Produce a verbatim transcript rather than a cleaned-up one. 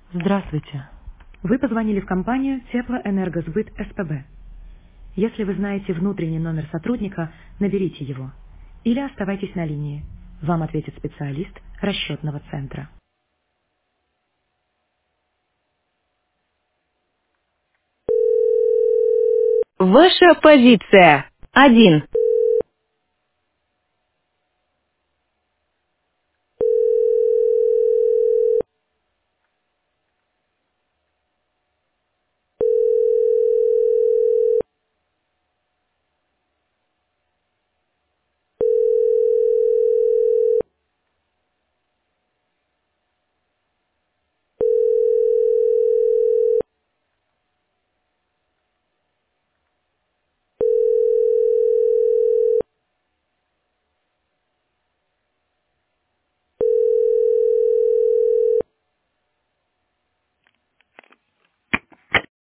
Здравствуйте. Вы позвонили в компанию Теплоэнергосбыт СПБ. Если вы знаете внутренний номер сотрудника, наберите его. Или оставайтесь на линии. Вам ответит специалист расчетного центра. Ваша позиция. Один.